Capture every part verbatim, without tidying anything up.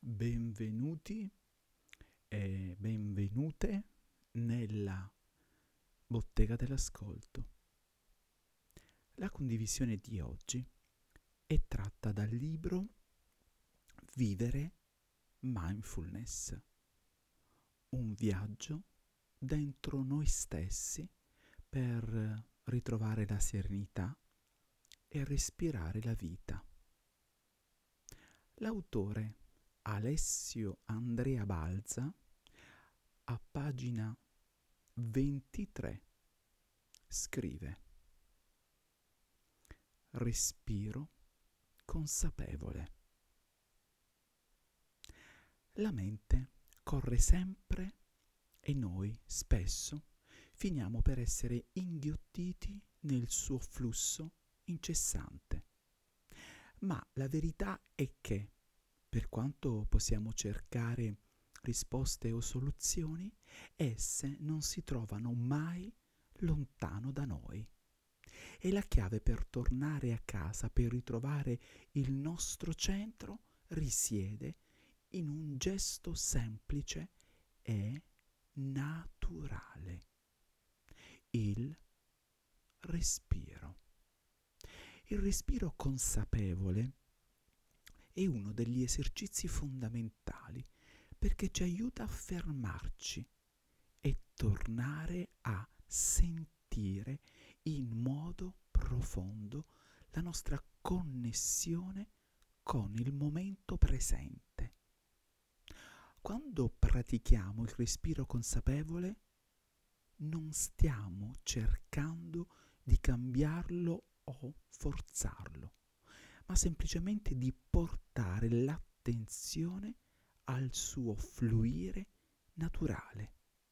Benvenuti e benvenute nella Bottega dell'Ascolto. La condivisione di oggi è tratta dal libro Vivere Mindfulness, un viaggio dentro noi stessi per ritrovare la serenità e respirare la vita. L'autore Alessio Andrea Balza, a pagina ventitré, scrive: respiro consapevole. La mente corre sempre e noi spesso finiamo per essere inghiottiti nel suo flusso incessante. Ma la verità è che, per quanto possiamo cercare risposte o soluzioni, esse non si trovano mai lontano da noi. E la chiave per tornare a casa, per ritrovare il nostro centro, risiede in un gesto semplice e naturale: il respiro. Il respiro consapevole è uno degli esercizi fondamentali perché ci aiuta a fermarci e tornare a sentire in modo profondo la nostra connessione con il momento presente. Quando pratichiamo il respiro consapevole, non stiamo cercando di cambiarlo o forzarlo, ma semplicemente di portare l'attenzione al suo fluire naturale.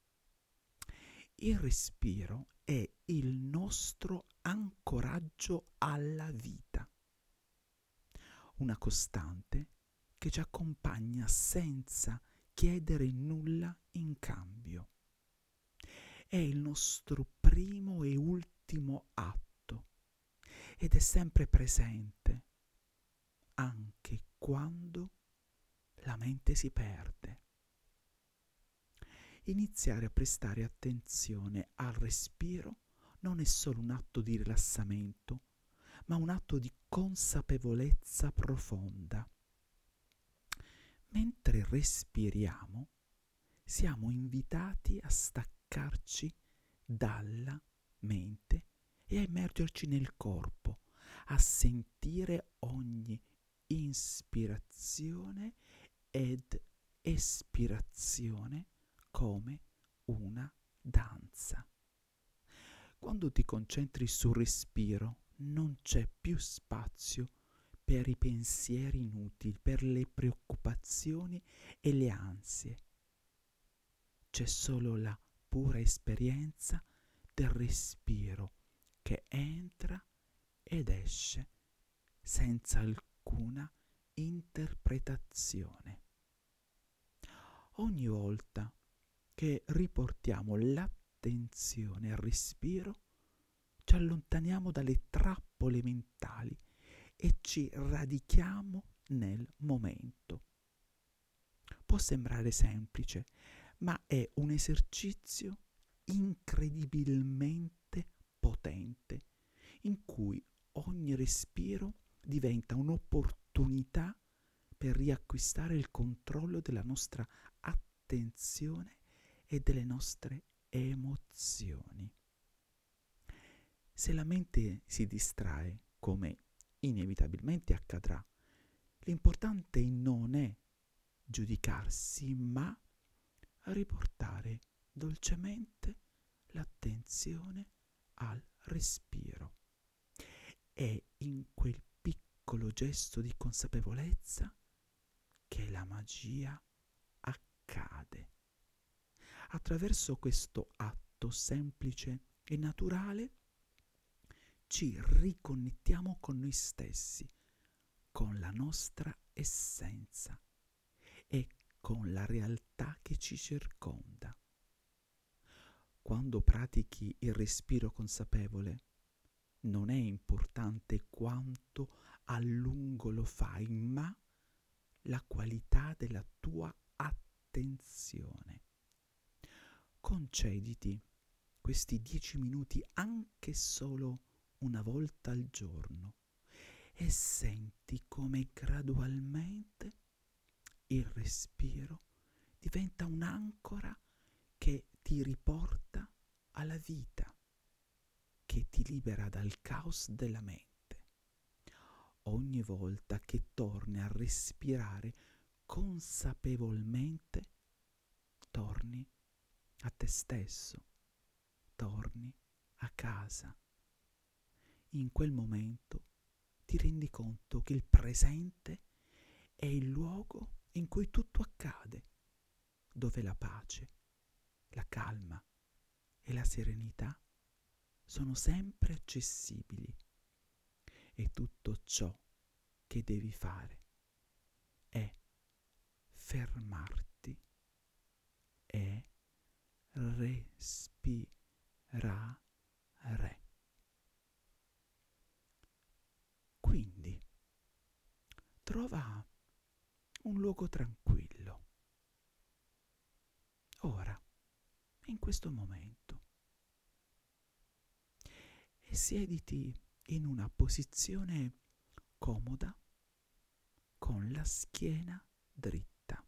Il respiro è il nostro ancoraggio alla vita, una costante che ci accompagna senza chiedere nulla in cambio. È il nostro primo e ultimo atto ed è sempre presente, anche quando la mente si perde. Iniziare a prestare attenzione al respiro non è solo un atto di rilassamento, ma un atto di consapevolezza profonda. Mentre respiriamo, siamo invitati a staccarci dalla mente e a immergerci nel corpo, a sentire ogni ispirazione ed espirazione come una danza. Quando ti concentri sul respiro, non c'è più spazio per i pensieri inutili, per le preoccupazioni e le ansie. C'è solo la pura esperienza del respiro che entra ed esce senza alcuna interpretazione. Ogni volta che riportiamo l'attenzione al respiro, ci allontaniamo dalle trappole mentali e ci radichiamo nel momento. Può sembrare semplice, ma è un esercizio incredibilmente potente, in cui ogni respiro diventa un'opportunità per riacquistare il controllo della nostra attenzione e delle nostre emozioni. Se la mente si distrae, come inevitabilmente accadrà, l'importante non è giudicarsi, ma riportare dolcemente l'attenzione al respiro. È in quel piccolo gesto di consapevolezza che la magia accade. Attraverso questo atto semplice e naturale ci riconnettiamo con noi stessi, con la nostra essenza e con la realtà che ci circonda. Quando pratichi il respiro consapevole, non è importante quanto a lungo lo fai, ma la qualità della tua attenzione. Concediti questi dieci minuti anche solo una volta al giorno e senti come gradualmente il respiro diventa un'ancora che ti riporta alla vita, che ti libera dal caos della mente. Ogni volta che torni a respirare consapevolmente, torni a te stesso, torni a casa. In quel momento ti rendi conto che il presente è il luogo in cui tutto accade, dove la pace, la calma e la serenità sono sempre accessibili. E tutto ciò che devi fare è fermarti e respirare. Quindi trova un luogo tranquillo, ora, in questo momento, e siediti in una posizione comoda con la schiena dritta.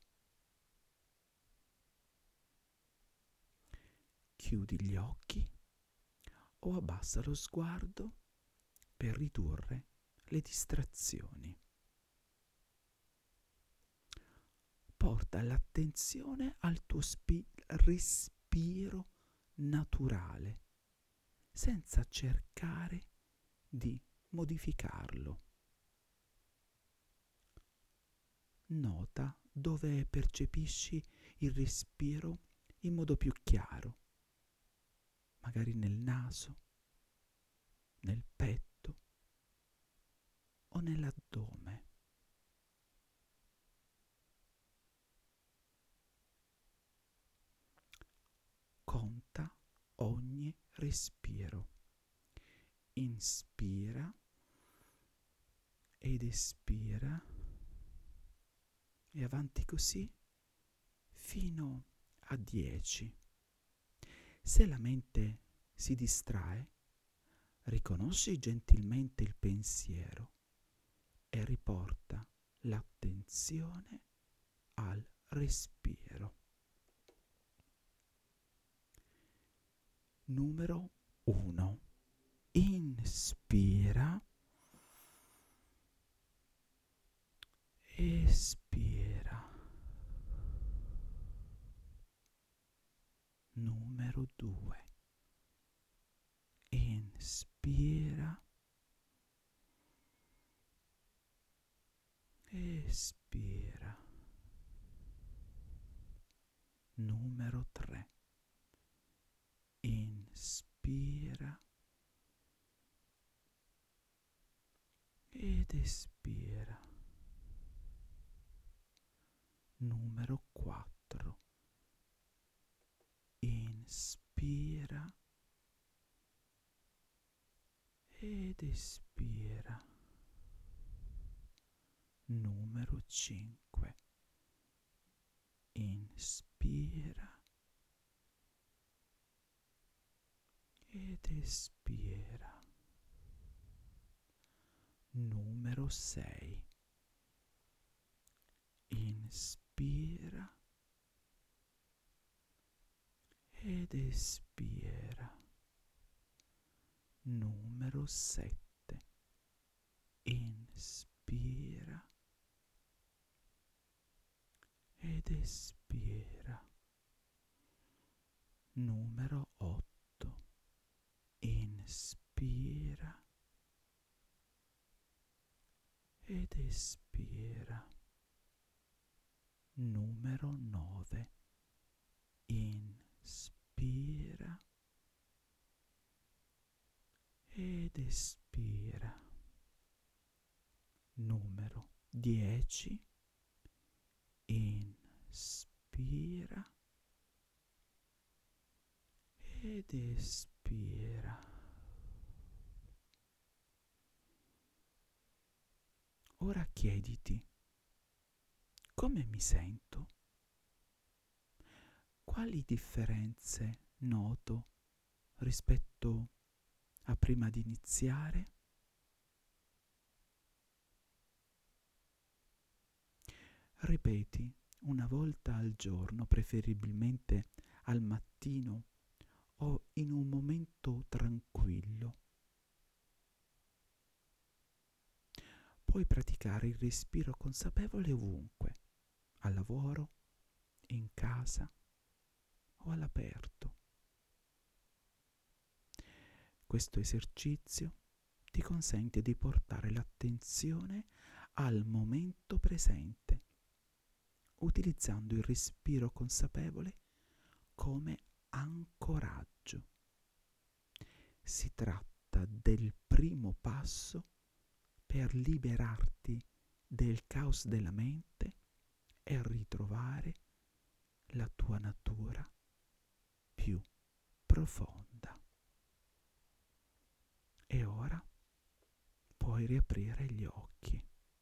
Chiudi gli occhi o abbassa lo sguardo per ridurre le distrazioni. Porta l'attenzione al tuo spi- respiro naturale, senza cercare di modificarlo. Nota dove percepisci il respiro in modo più chiaro, magari nel naso, nel petto o nell'addome. Conta ogni respiro. Inspira ed espira e avanti così fino a dieci. Se la mente si distrae, riconosci gentilmente il pensiero e riporta l'attenzione al respiro. Numero uno. Inspira, espira. Numero due. Inspira, espira. Numero tre. Inspira ed espira. Numero quattro. Inspira ed espira. Numero cinque. Inspira ed espira. Numero sei. Inspira ed espira. Numero sette. Inspira ed espira. Numero otto. Inspira ed espira. Numero nove. Inspira ed espira. Numero dieci. Inspira ed espira. Ora chiediti: Come mi sento? Quali differenze noto rispetto a prima di iniziare? Ripeti una volta al giorno, preferibilmente al mattino o in un momento tranquillo. Puoi praticare il respiro consapevole ovunque, al lavoro, in casa o all'aperto. Questo esercizio ti consente di portare l'attenzione al momento presente, utilizzando il respiro consapevole come ancoraggio. Si tratta del primo passo per liberarti del caos della mente e ritrovare la tua natura più profonda. E ora puoi riaprire gli occhi.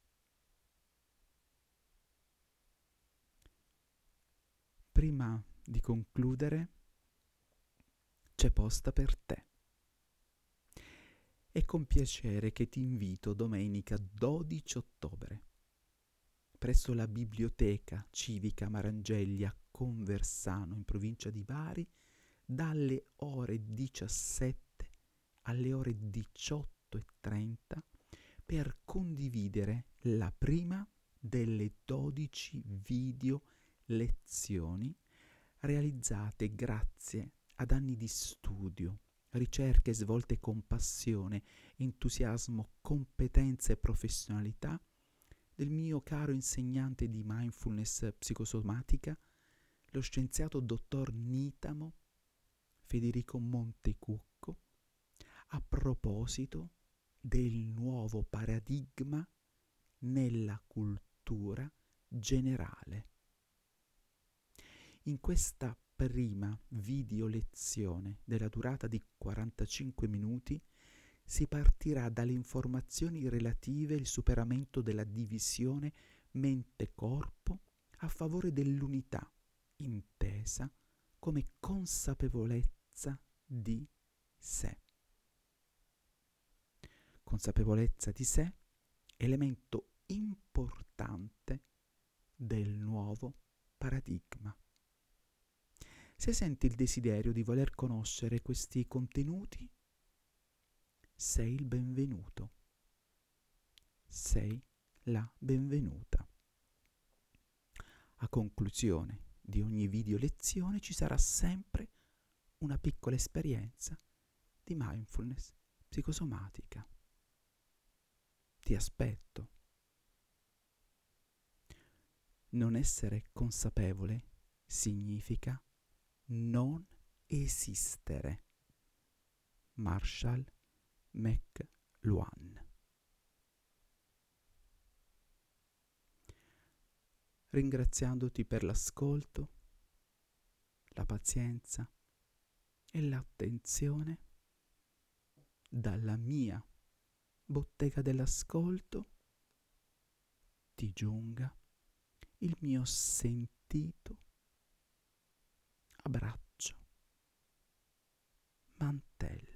Prima di concludere, c'è posta per te. È con piacere che ti invito domenica dodici ottobre presso la Biblioteca Civica Marangegli a Conversano, in provincia di Bari, dalle ore diciassette alle ore diciotto e trenta per condividere la prima delle dodici video lezioni realizzate grazie ad anni di studio, ricerche svolte con passione, entusiasmo, competenza e professionalità del mio caro insegnante di mindfulness psicosomatica, lo scienziato dottor Nitamo Federico Montecucco, a proposito del nuovo paradigma nella cultura generale. In questa prima video lezione della durata di quarantacinque minuti si partirà dalle informazioni relative al superamento della divisione mente-corpo a favore dell'unità, intesa come consapevolezza di sé. Consapevolezza di sé, elemento importante del nuovo paradigma. Se senti il desiderio di voler conoscere questi contenuti, sei il benvenuto. Sei la benvenuta. A conclusione di ogni video lezione ci sarà sempre una piccola esperienza di mindfulness psicosomatica. Ti aspetto. Non essere consapevole significa non esistere. Marshall McLuhan. Ringraziandoti per l'ascolto, la pazienza e l'attenzione, dalla mia bottega dell'ascolto ti giunga il mio sentito abbraccio, mantello.